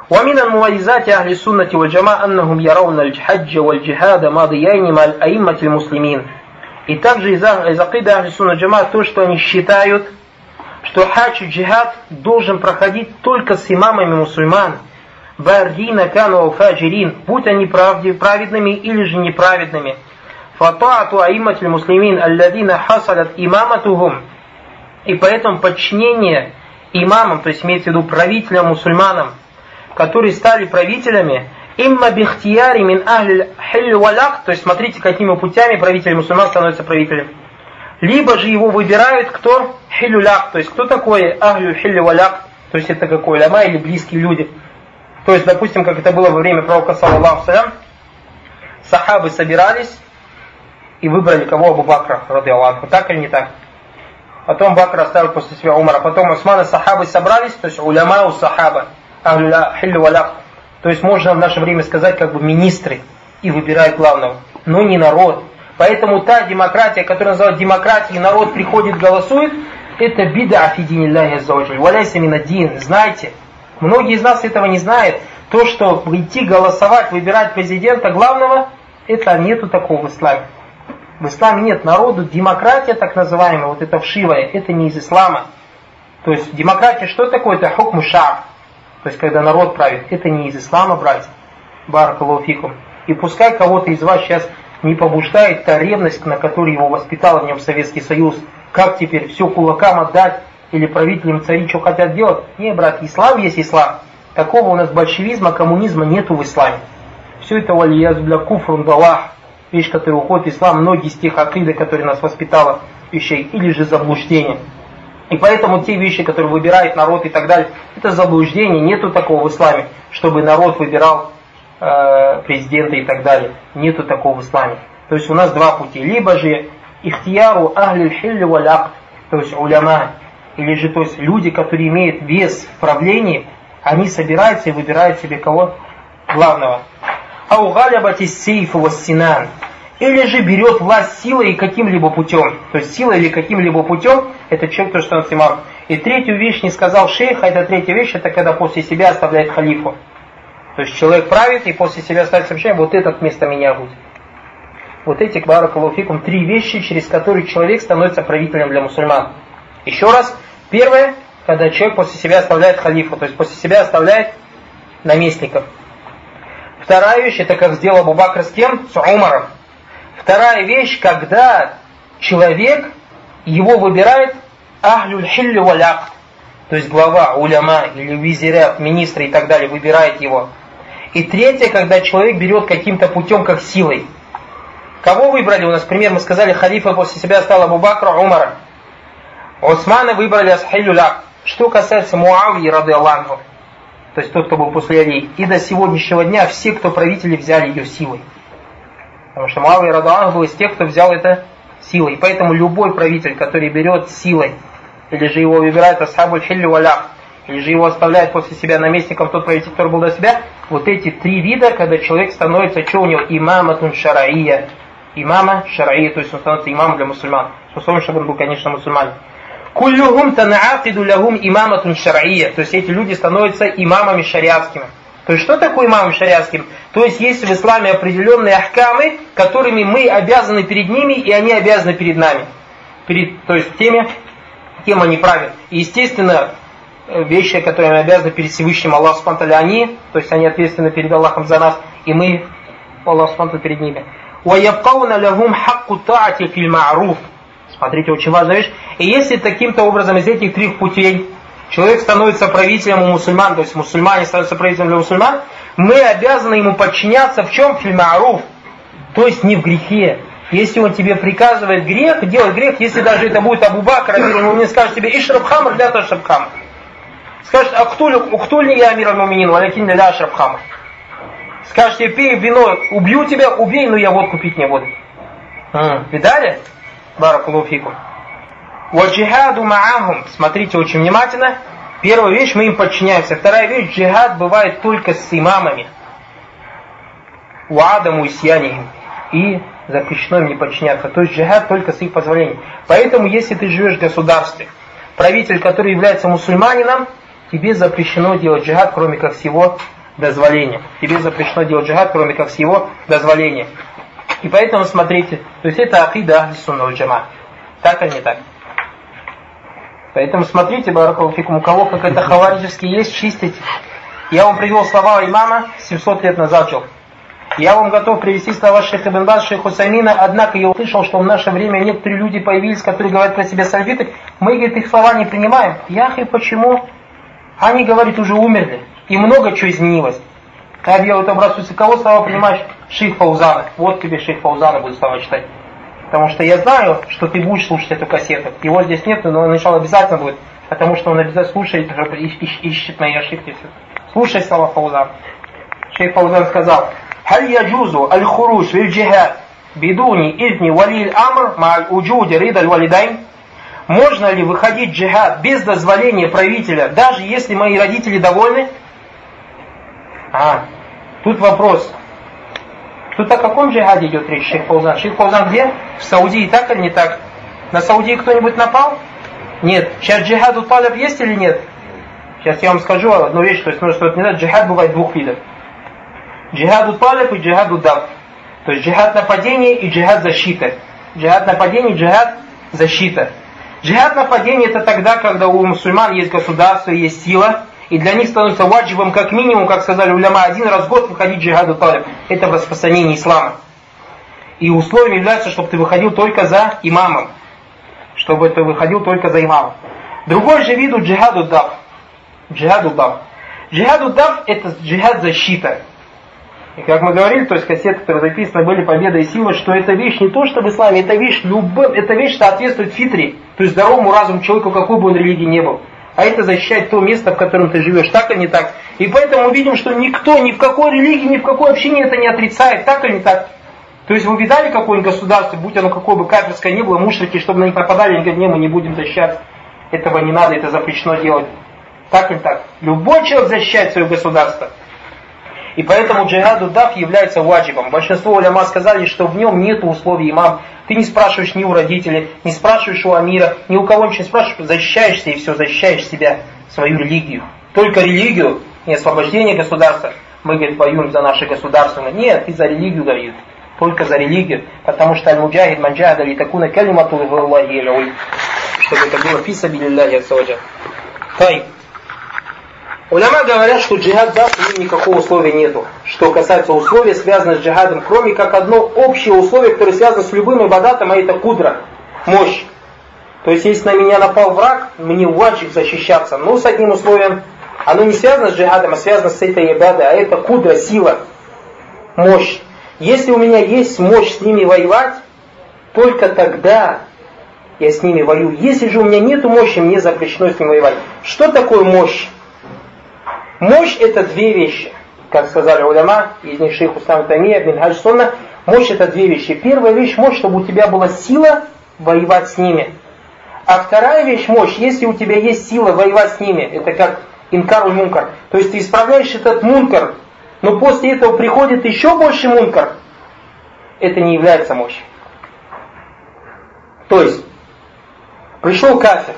ومن المميزات أهل السنة والجماعة أنهم يرون الحج والجهاد ماضيين مع الأئمة المسلمين. И также из акиды Ахли Сунна Джамаа то, что они считают, что хадж и джихад должен проходить только с имамами мусульман, бардина кану фаджирин, будь они праведными или же неправедными. Фатаату аимматиль муслимин алладина хасалят имаматухум. И поэтому подчинение имамам, то есть имеется в виду правителям мусульманам, которые стали правителями, имма бихтияри мин ахлиль хилли валак, то есть смотрите, какими путями правитель мусульман становится правителем. Либо же его выбирают кто? Хиллюляк, то есть кто такой ахлю хилли валак, то есть это какой ляма или близкие люди. То есть, допустим, как это было во время пророка саллаллаху салям, сахабы собирались и выбрали кого? Абу Бакра, радиаллаху, так или не так? Потом Бакр оставил после себя Умара, потом Усман и сахабы собрались, то есть уляма у сахаба, ахлю хилли валак. То есть можно в наше время сказать, как бы министры, и выбирают главного, но не народ. Поэтому та демократия, которая называют демократией, народ приходит, голосует, это бида афидинилляхи аззаваджаль, валяйся минаддин. Знайте, многие из нас этого не знают, то, что идти голосовать, выбирать президента главного, это нету такого в исламе. В исламе нет народу, демократия так называемая, вот это вшивая, это не из ислама. То есть демократия что такое? Это хукму ша'б. То есть, когда народ правит, это не из ислама, братья. Баракаллаху фикум. И пускай кого-то из вас сейчас не побуждает та ревность, на которой его воспитал в нем Советский Союз. Как теперь все кулакам отдать, или правителям цари что хотят делать? Не, брат, ислам есть ислам. Такого у нас большевизма, коммунизма нету в исламе. Все это валиязу бля куфрун далах. Вещь, которая уходит в ислам, многие из тех акиды, которые нас воспитала вещей, или же заблуждение. И поэтому те вещи, которые выбирает народ и так далее, это заблуждение, нету такого в исламе, чтобы народ выбирал президента и так далее. Нету такого в исламе. То есть у нас два пути. Либо же ихтияру ахлиль хилли валь акд, то есть уляма, или же то есть люди, которые имеют вес в правлении, они собираются и выбирают себе кого? Главного. Ау галябати сейфу вассинан. Или же берет власть силой и каким-либо путем. То есть силой или каким-либо путем, это человек, кто становится имамом. И третью вещь не сказал шейх, а эта третья вещь, это когда после себя оставляет халифу. То есть человек правит и после себя ставит сообщение, вот этот вместо меня будет. Вот эти, баракаллаху фикум, три вещи, через которые человек становится правителем для мусульман. Еще раз, первое, когда человек после себя оставляет халифу, то есть после себя оставляет наместников. Вторая вещь, это как сделал Абу Бакр с кем? С Умаром. Вторая вещь, когда человек, его выбирает ахлюль хилли валь акд, то есть глава, уляма или визирят, министры и так далее, выбирает его. И третье, когда человек берет каким-то путем, как силой. Кого выбрали? У нас, например, мы сказали, халифа после себя стал Абу Бакра, Умара. Усмана выбрали асхилюль акд. Что касается Муавии, радиаллаху, то есть тот, кто был после Али, и до сегодняшнего дня все, кто правители, взяли ее силой. Потому что Муавия радиаллаху был из тех, кто взял это силой. И поэтому любой правитель, который берет силой, или же его выбирает асхабуль хилли валь акд, или же его оставляет после себя наместником тот правитель, который был до себя, вот эти три вида, когда человек становится, что у него? Имаматун шараия. Имама шараия, то есть он становится имамом для мусульман. С условием, чтобы он был, конечно, мусульманин. Куллюхум танаакиду лягум имаматун шараия. То есть эти люди становятся имамами шариатскими. То есть что такое имамом шариатским? То есть есть в исламе определенные ахкамы, которыми мы обязаны перед ними, и они обязаны перед нами. То есть теми, кем они правят. И естественно, вещи, которые мы обязаны перед Всевышним Аллаху субхану ва тааля, они, то есть они ответственны перед Аллахом за нас, и мы, Аллаху субхану ва тааля, перед ними. وَيَبْقَوْنَ لَهُمْ حَقُّ الطَّاعَةِ فِي الْمَعْرُوفِ. Смотрите, очень важная вещь. И если таким-то образом из этих трех путей человек становится правителем у мусульман, то есть мусульмане становятся правителем для мусульман, мы обязаны ему подчиняться в чем? Фи ма'руф. То есть не в грехе. Если он тебе приказывает грех, делать грех, если даже это будет Абу Бакр, он не скажет тебе ишраб хамр, ля ташраб хамр. Скажет, уктульни я амир аль-муминин, валякин ля ашраб хамр. Скажет тебе, пей вино, убью тебя, убей, но я водку пить не буду. Видали? Баракаллаху фикум. Ваджихаду ма'ахум. Смотрите очень внимательно. Первая вещь, мы им подчиняемся. Вторая вещь, джихад бывает только с имамами. Уадаму исьянихим. И запрещено им не подчиняться. То есть джихад только с их позволения. Поэтому, если ты живешь в государстве, правитель, который является мусульманином, тебе запрещено делать джихад, кроме как с его дозволением. Тебе запрещено делать джихад, кроме как с его дозволения. И поэтому смотрите, то есть это акида ахли сунна валь джамаа. Так или не так? Поэтому смотрите, баракаллаху фикум, у кого как это хавариджески есть, чистите. Я вам привел слова имама 700 лет назад жил. Я вам готов привести слова шейха ибн Баз, шейха Усаймина, однако я услышал, что в наше время некоторые люди появились, которые говорят про себя сальфиты. Мы, говорит, их слова не принимаем. Яхи, почему? Они, говорит, уже умерли. И много чего изменилось. Я вот обращаюсь, кого слова понимаешь? Шейх Фаузана. Вот тебе шейх Фаузана будет слова читать. Потому что я знаю, что ты будешь слушать эту кассету. Его здесь нет, но начало обязательно будет. Потому что он обязательно слушает, ищет мои ошибки. Слушай слова Фаузана. Шейх Фаузан сказал: «Халь яджузу аль-хуруш виль-джихад бидуни изни вали-аль-амр ма'аль-уджуди рида-аль-валидайн». Можно ли выходить в джихад без дозволения правителя, даже если мои родители довольны? Тут вопрос. Тут о каком джихаде идет речь, шейх Фаузан? Шейх Фаузан где? В Саудии, так или не так? На Саудии кто-нибудь напал? Нет. Сейчас джихаду талиб есть или нет? Сейчас я вам скажу одну вещь, то есть, что не знаю, джихад бывает двух видов. Джихаду талиб и джихаду дав. То есть джихад нападения и джихад защита. Джихад нападения и джихад защита. Джихад нападения это тогда, когда у мусульман есть государство, есть сила, и для них становится ваджибом как минимум, как сказали уляма, один раз в год выходить в джихаду талиб. Это в распространении ислама. И условием является, чтобы ты выходил только за имамом. Чтобы ты выходил только за имамом. Другой же вид у джихаду дав. Джихаду дав. Джихаду дав это джихад защита. И как мы говорили, то есть кассеты, которые записаны, были победа и сила, что эта вещь не то, что в исламе, эта вещь соответствует фитре, то есть здоровому разуму человеку, какой бы он религии не был. А это защищать то место, в котором ты живешь, так или не так. И поэтому мы видим, что никто, ни в какой религии, ни в какой общине это не отрицает, так или не так. То есть вы видали какое-нибудь государство, будь оно какое бы кафирское ни было, мушрики, чтобы на них нападали, они говорят: не, мы не будем защищаться. Этого не надо, это запрещено делать. Так или так. Любой человек защищает свое государство. И поэтому джихаду дав является ваджибом. Большинство уляма сказали, что в нем нет условий имам. Ты не спрашиваешь ни у родителей, не спрашиваешь у амира, ни у кого ничего не спрашиваешь, защищаешься и все, защищаешь себя, свою религию. Только религию и освобождение государства. Мы, говорит, воюем за наше государство. Нет, ты за религию воюешь. Только за религию. Потому что аль-муджахид манджахада ли такуна калимату Аллахи аль-уи. Чтобы это было фи сабилилляхи азза-ва-джаль. Тай. Уляма говорят, что джихад дав, в нем никакого условия нету. Что касается условий, связанных с джихадом, кроме как одно общее условие, которое связано с любым ибадатом, а это кудра, мощь. То есть, если на меня напал враг, мне ваджиб защищаться. Но с одним условием, оно не связано с джихадом, а связано с этой ибадой, а это кудра, сила, мощь. Если у меня есть мощь с ними воевать, только тогда я с ними воюю. Если же у меня нет мощи, мне запрещено с ними воевать. Что такое мощь? Мощь это две вещи. Как сказали уляма, из них шейх Ислам Тамия, Минхадж Сунна, мощь это две вещи. Первая вещь мощь, чтобы у тебя была сила воевать с ними. А вторая вещь мощь, если у тебя есть сила воевать с ними, это как инкар мункар. То есть ты исправляешь этот мункар, но после этого приходит еще больше мункар. Это не является мощью. То есть, пришел кафир,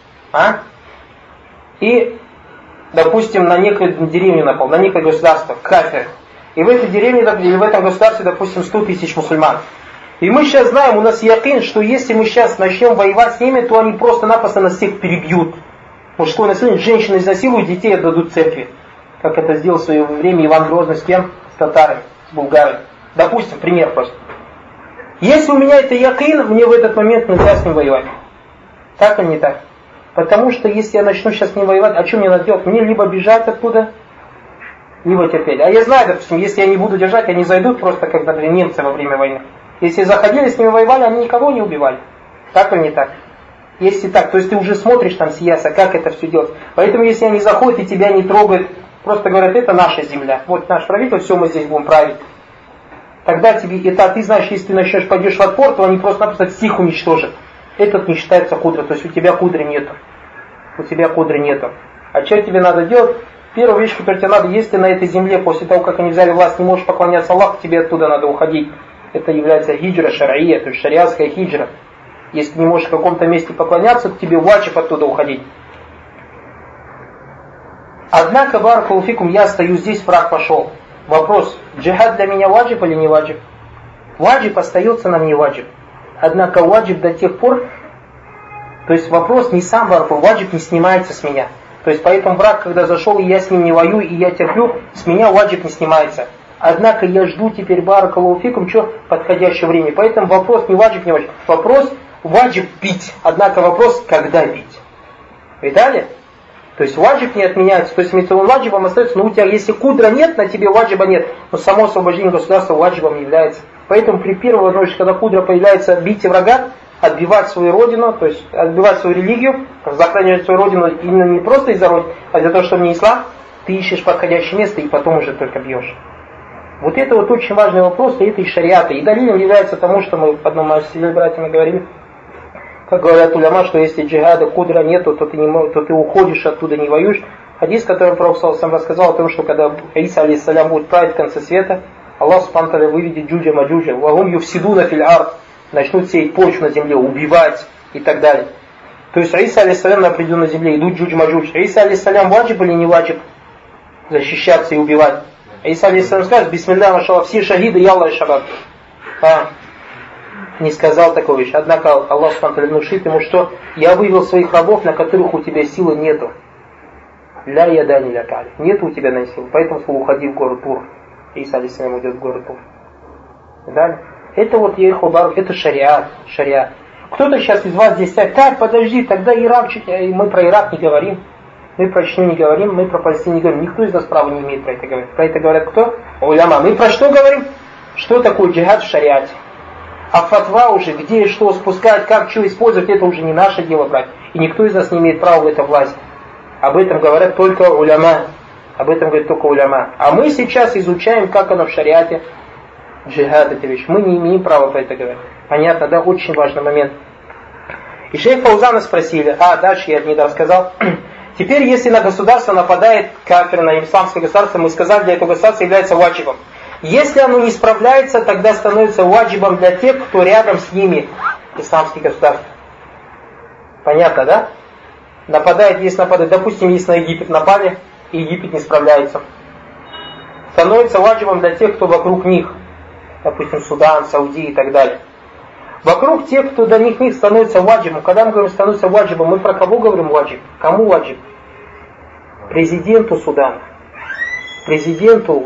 и, допустим, на некую деревню напал, на некое государство, кафир. И в этой деревне, или в этом государстве, допустим, 100 тысяч мусульман. И мы сейчас знаем, у нас якин, что если мы сейчас начнем воевать с ними, то они просто-напросто нас всех перебьют. Мужское насилие, женщины изнасилуют, детей отдадут церкви. Как это сделал в свое время Иван Грозный с кем? С татарами, с булгарами. Допустим, пример просто. Если у меня это якин, мне в этот момент нельзя с ним воевать. Так или не так? Потому что если я начну сейчас с ним воевать, а что мне надо делать? Мне либо бежать оттуда, либо терпеть. А я знаю, допустим, если я не буду держать, они зайдут просто как, например, немцы во время войны. Если заходили, с ними воевали, они никого не убивали. Так или не так? Если так, то есть ты уже смотришь там сияса, как это все делать. Поэтому если они заходят и тебя не трогают, просто говорят, это наша земля. Вот наш правитель, все, мы здесь будем править. Тогда тебе, это ты знаешь, если ты начнешь, пойдешь в отпор, то они просто-напросто всех уничтожат. Этот не считается кудра, то есть у тебя кудры нету. У тебя кудры нету. А что тебе надо делать? Первая вещь, которая тебе надо, если ты на этой земле, после того, как они взяли власть, не можешь поклоняться Аллаху, тебе оттуда надо уходить. Это является хиджра шар'ия, то есть шариатская хиджра. Если ты не можешь в каком-то месте поклоняться, то тебе ваджиб оттуда уходить. Однако, баракаллаху фикум, я стою здесь, враг пошел. Вопрос, джихад для меня ваджиб или не ваджиб? Ваджиб остается нам не ваджиб. Однако ваджиб до тех пор, то есть вопрос не сам баракаллаху, ваджиб не снимается с меня. То есть поэтому враг, когда зашел, и я с ним не воюю, и я терплю, с меня ваджиб не снимается. Однако я жду теперь баракаллаху фикум, что подходящее время. Поэтому вопрос не ваджиб, не ваджиб. Вопрос ваджиб пить. Однако вопрос, когда пить. Видали? То есть ваджиб не отменяется. То есть митцвот ваджибом остается, но у тебя, если кудра нет, на тебе ваджиба нет. Но само освобождение государства ваджибом не является. Поэтому при первой возможности, когда кудра появляется, бить врага, отбивать свою родину, то есть отбивать свою религию, захоранивать свою родину именно не просто из-за родины, а из-за того, что не ислам, ты ищешь подходящее место и потом уже только бьешь. Вот это вот очень важный вопрос, и это из шариата. И далилем является тому, что мы в одном из братьями говорили, как говорят уляма, что если джихада, кудра нету, то ты уходишь оттуда, не воюешь. Хадис, который Пророк сам рассказал о том, что когда Иса алейхиссалям будет править в конце света, Аллах субхану ва тааля выведет джуджа маджуджа, вагум юфсидуна фил ард, начнут сеять почву на земле, убивать и так далее. То есть Иса алейхиссалям на определенной земле идут джудж маджудж. Иса алейхиссалям ваджиб или не ваджиб защищаться и убивать? Иса алейхиссалям скажет, бисмилля машаллах, все шахиды, ялла и шабаб. Не сказал такую вещь. Однако Аллах субхану ва тааля внушит ему, что я вывел своих рабов, на которых у тебя силы нету. Ля ядани ля кали. Нету у тебя на силу. Поэтому уходи в город Тур. Иса алейхиссалям идет в город Тур. Далее. Это вот ехубар, это шариат. Кто-то сейчас из вас здесь скажет, так, подожди, тогда Ирак, мы про Ирак не говорим, мы про Чечню не говорим, мы про Палестину не говорим. Никто из нас права не имеет про это говорить. Про это говорят кто? Уляма. Мы про что говорим? Что такое джихад в шариате? А фатва уже, где и что спускать, как, что использовать, это уже не наше дело, брать. И никто из нас не имеет права в это власть. Об этом говорят только уляма. Об этом говорит только уляма. А мы сейчас изучаем, как оно в шариате. Джихад это вещь. Мы не имеем права про это говорить. Понятно, да? Очень важный момент. И шейх Фаузана спросили, дальше я не рассказал. Теперь, если на государство нападает кафир, на исламское государство, мы сказали, для этого государства является ваджибом. Если оно не справляется, тогда становится ваджибом для тех, кто рядом с ними, исламские государства. Понятно, да? Нападает, если нападает, допустим, если на Египет напали, и Египет не справляется. Становится ваджибом для тех, кто вокруг них. Допустим, Судан, Саудия и так далее. Вокруг тех, кто до них становится ваджибом. Когда мы говорим становится ваджибом, мы про кого говорим ваджиб? Кому ваджиб? Президенту Судана, президенту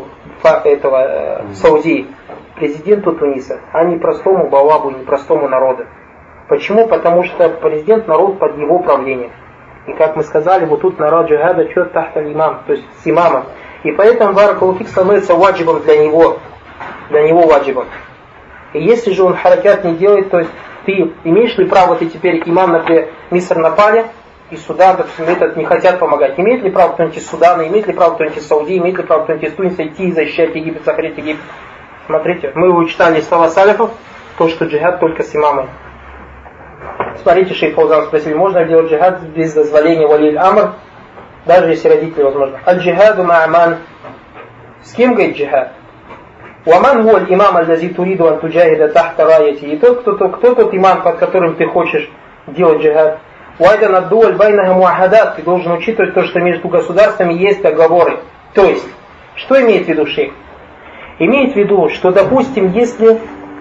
Саудии, президенту Туниса, а не простому балабу, не простому народу. Почему? Потому что президент народ под его правлением. И как мы сказали, вот тут народ джихада чет тахта имам, то есть с имамом. И поэтому баракаллаху фик становится ваджибом для него ваджибом. И если же он харакят не делает, то есть ты имеешь ли право, ты теперь имам, например, Миср напали, и Судан, допустим, этот не хотят помогать. Имеет ли право кто-нибудь из Судана, имеет ли право кто-нибудь из Саудии, имеет ли право кто-нибудь из Туниса идти и защищать Египет, сохранить Египет? Смотрите, мы его читали слова салифов, то, что джихад только с имамом. Смотрите, шейх Фаузан спросили, можно ли делать джихад без дозволения валиль амр, даже если родители возможно. Аль-джихаду ма'аман. С кем говорит джихад? Уаман воль имам аль-лази туриду ан-туджахида тахта раяти. И кто тот имам, под которым ты хочешь делать джихад? Уайдан ад-дуаль байнаха муахадат. Ты должен учитывать то, что между государствами есть договоры. То есть, что имеет в виду шейх? Имеет в виду, что, допустим, если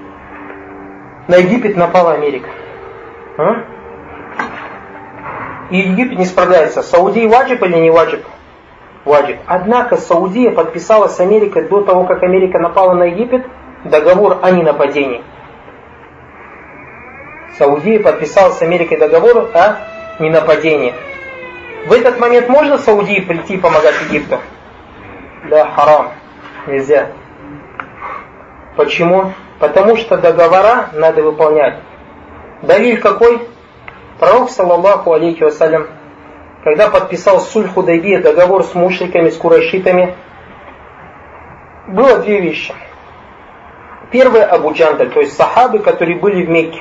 на Египет напала Америка, и Египет не справляется, Саудия ваджиб или не ваджиб? Ваджиб. Однако Саудия подписала с Америкой до того, как Америка напала на Египет, договор о ненападении. Саудия подписала с Америкой договор о ненападении. В этот момент можно Саудии прийти и помогать Египту? Да, харам. Нельзя. Почему? Потому что договора надо выполнять. Далиль какой? Пророк, саллаллаху алейхи вассалям, когда подписал суль Худайбия, договор с мушриками, с курайшитами, было две вещи. Первое — Абу Джандаль, то есть сахабы, которые были в Мекке.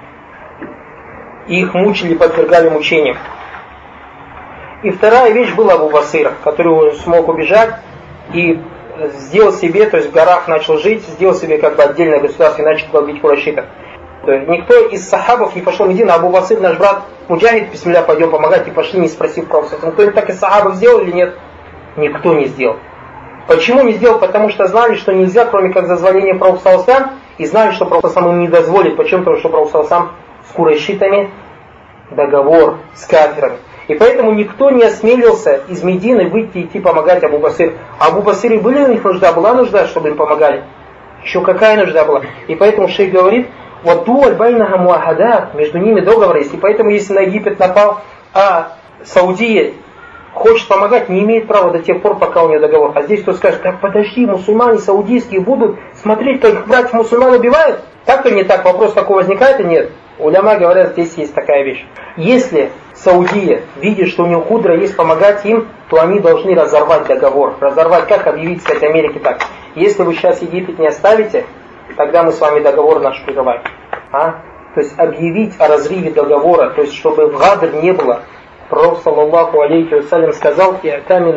И их мучили, подвергали мучениям. И вторая вещь была Абу Басир, который смог убежать и сделал себе, то есть в горах начал жить, сделал себе как бы отдельное государство и начал бить курайшитов. То есть никто из сахабов не пошел в Медину, Абу Басир, наш брат Муджахид, бисмилля, пойдем помогать, и пошли, не спросив пророка. Кто-нибудь так из сахабов сделал или нет? Никто не сделал. Почему не сделал? Потому что знали, что нельзя, кроме как зазволения Пророка саллаллаху, и знали, что Пророк саллаллаху им не дозволит. Почему? Потому что Пророк саллаллаху с курайшитами договор с кафирами. И поэтому никто не осмелился из Медины выйти и идти помогать Абу Басир. А Абу Басире были у них нужда? Была нужда, чтобы им помогали? Еще какая нужда была? И поэтому шейх говорит, вот дуаль байнаха муахадат, между ними договор есть. И поэтому, если на Египет напал, а Саудия хочет помогать, не имеет права до тех пор, пока у нее договор. А здесь кто скажет, так подожди, мусульмане саудийские будут смотреть, как их братьев мусульман убивают? Так или не так? Вопрос такой возникает и нет? Уляма говорят, здесь есть такая вещь. Если Саудия видит, что у нее худра есть помогать им, то они должны разорвать договор. Разорвать, как объявить, сказать, Америке так. Если вы сейчас Египет не оставите, тогда мы с вами договор наш прерываем. То есть объявить о разрыве договора, то есть чтобы в гадр не было. Пророк саллаллаху алейхи вассалям сказал, «И'тамин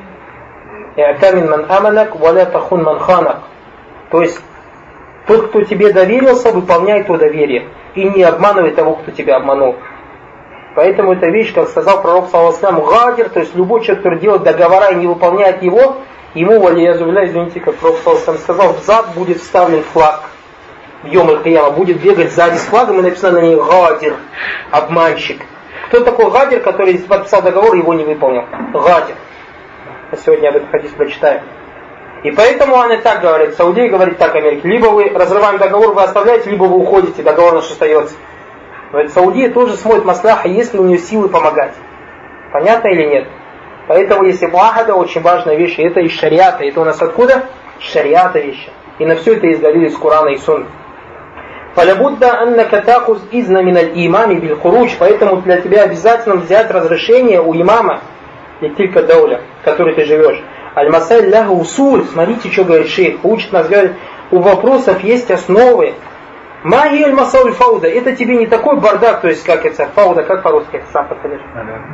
ман аманак, валя тахун ман ханак». То есть тот, кто тебе доверился, выполняй то доверие. И не обманывай того, кто тебя обманул. Поэтому эта вещь, как сказал пророк саллаллаху алейхи вассалям, гадр, то есть любой человек, который делает договора и не выполняет его, ему, валиязубилля, извините, как пророк саллаллаху алейхи вассалям сказал, в зад будет вставлен флаг. В Йом аль-Кияма будет бегать сзади с флагом и написано на ней гадр, обманщик. Кто такой гадр, который подписал договор и его не выполнил? Гадр. Сегодня об этом хадис прочитаем. И поэтому они так говорят, Саудия говорит так Америке, либо вы разрываем договор, вы оставляете, либо вы уходите, договор наш остается. Но это Саудия тоже смотрит маслаха, есть ли у нее силы помогать. Понятно или нет? Поэтому если муахада, очень важная вещь, и это из шариата. Это у нас откуда? Из шариата вещи. И на все это есть далилы из Корана и Сунны. Фалябудда аннака такуз изна миналь имами биль хуруч. Поэтому для тебя обязательно взять разрешение у имама, и только дауля, в которой ты живешь. Аль-масаль ляха усуль. Смотрите, что говорит шейх. Учит нас, говорит, у вопросов есть основы. Маги аль-масаль фауда. Это тебе не такой бардак, то есть как это, фауда, как по-русски? Сам подскажешь.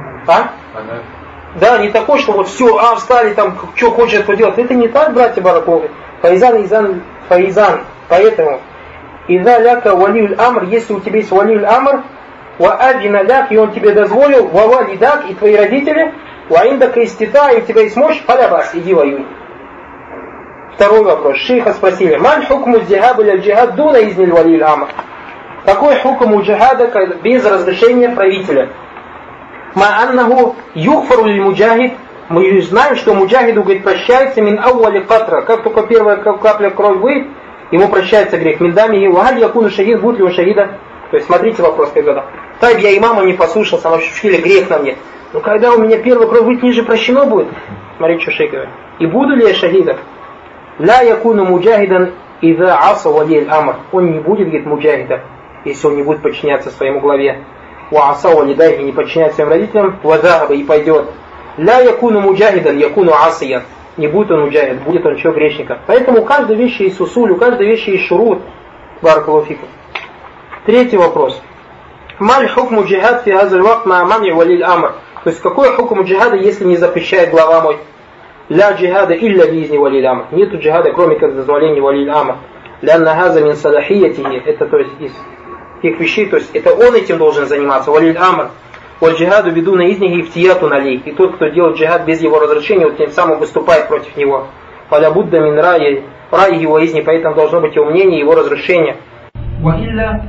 Да, не такой, что вот все, встали там, что хочет, что делать. Это не так, братья Бараковы. Фаизан. Поэтому, иза ляка валиуль амр, если у тебя есть валиуль амр, ва аджина ляк, и он тебе дозволил, ва валидак, и твои родители, ва индака истита, и у тебя есть мощь, халябас, иди воюй. Второй вопрос. Шейха спросили, ман хукму джихад или джихад дуна изниль валиуль амр? Какой хукм у джихада без разрешения правителя? Ма аннаху юхфару лиль муджахид. Мы знаем, что муджахиду, говорит, прощается мин ауали катра. Как только первая капля крови выйдет, ему прощается грех. Миндами и вагаль якуну шахид, будет ли он шахида? То есть смотрите вопрос, когда. Так я имама не послушался, он ощутили грех на мне. Но когда у меня первая кровь выйдет, ниже прощено будет. Смотрите, что шейх говорит. И буду ли я шахидом? Ля якуну муджахидан иза аса валиэль амр. Он не будет, говорит, муджахидом, если он не будет подчиняться своему главе. Ва аса валидайхи, не подчиняется своим родителям, вазагаба, и пойдет. Ля якуну муджахидан, якуну асиян. Не будет он муджахид, будет он еще грешника. Поэтому у каждой вещи есть усуль, у каждой вещи есть шурут. Баракаллаху фикум. Третий вопрос. Маль хукму джихад фи хазаль вакт ма мани валиль амр. То есть какой хукм джихада, если не запрещает глава мой? Ля джихада илля бизни валиль амр. Нету джихада, кроме как дозволения валиль амр. Лянна хаза мин салахиятихи. Это то есть из тех вещей, то есть это он этим должен заниматься. Валиль амр. Валь джихаду бедуна из них ифтияту налей. И тот, кто делает джихад без его разрешения, вот тем самым выступает против него. Фаля будда мин раи его изни, поэтому должно быть его мнение, его разрешение. А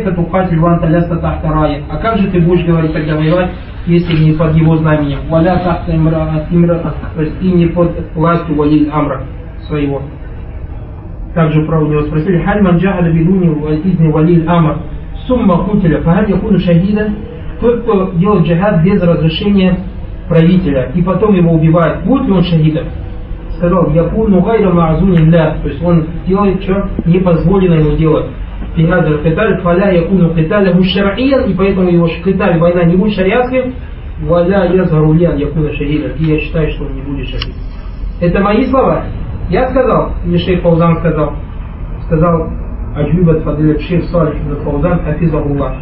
как же ты будешь говорить тогда воевать, если не под его знаменем? Валя тахта имра, то есть и не под властью валиль амра своего. Также про него спросили, халь ман джахада бедуни изни валиль амр, сумма хутиля, фахаль якуну шахида. Тот, кто делает джихад без разрешения правителя, и потом его убивает, будет ли он шахидом? Сказал, якуну гайра маазунилля, то есть он делает, что не позволено ему делать. Фигадр киталь, фаля якуну киталя мушар'иян, и поэтому его киталь, война не будет шариатским, валя язгарульян якуна шахидом, и я считаю, что он не будет шахидом. Это мои слова. Я сказал, или шейх Фаузан сказал, аджубат фадилят шейх Салих ибн Фаузан, хафизахуллах.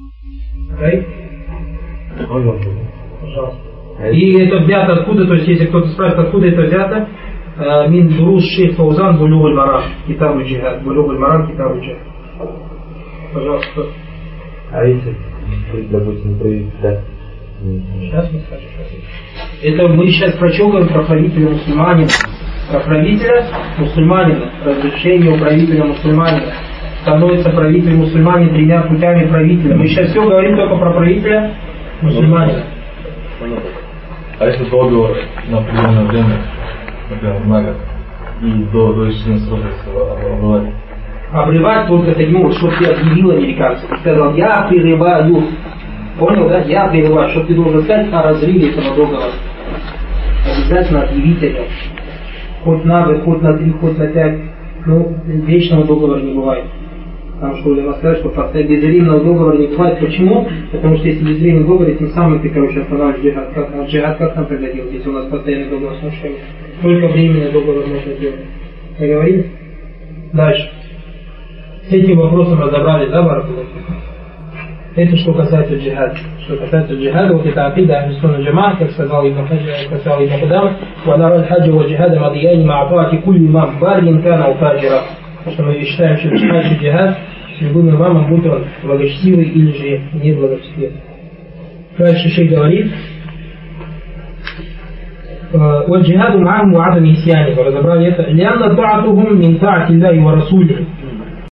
Пожалуйста. И это взято откуда, то есть если кто-то спрашивает, откуда это взято, мин дуруш шейх Фаузан булюгуль марам, китабу джихад, булюгуль марам, китабу джихад. Пожалуйста. А если, допустим, правитель Сейчас мы скажем. Это мы сейчас про что говорим? Про правителя мусульманина. Про правителя мусульманина. Разрешение у правителя мусульманина. Становится правитель мусульманин тремя путями правителя. Мы сейчас все говорим только про правителя мусульманина. А если договор на определенное время, например, на год, и до исчезновения срока обрывать? Обрывать только седьмую, чтобы ты объявил американцам. Ты сказал, я прерываю. Понял, да? Я прерываю. Что ты должен сказать о разрыве этого договора. Обязательно объявить о нем. Хоть на год, хоть на 3, хоть на 5. Ну, вечного договора не бывает. Потому что улема сказать, что безвременного договора не бывает. Почему? Потому что если безвременный договор, тем самым ты, останавливаешь джихад. Джихад как нам тогда делать, если у нас постоянный договор с мужчиной? Только временный договор можно делать. Договорились? Дальше. С этим вопросом разобрались, да, Баракулов? Это что касается джихада. Что касается джихада, вот это акида Ахлюс-Сунна Джамаа, как сказал Ибн Кудама, وَنَرَى الْحَجَّ وَالْجِهَادَ مَضِيَانِ مَعَ طَاعَةِ كُلِّ إِمَامٍ بَارٍ كَانَ أَوْ فَاجِرًا. Потому что мы считаем, что джихад с любым имамом, будь он благочестивый или же неблагочестивый. Дальше шейх говорит, والجهاد معهم وعدم نسيانه. Разобрали это. لأن طاعتهم من طاعة الله ورسوله.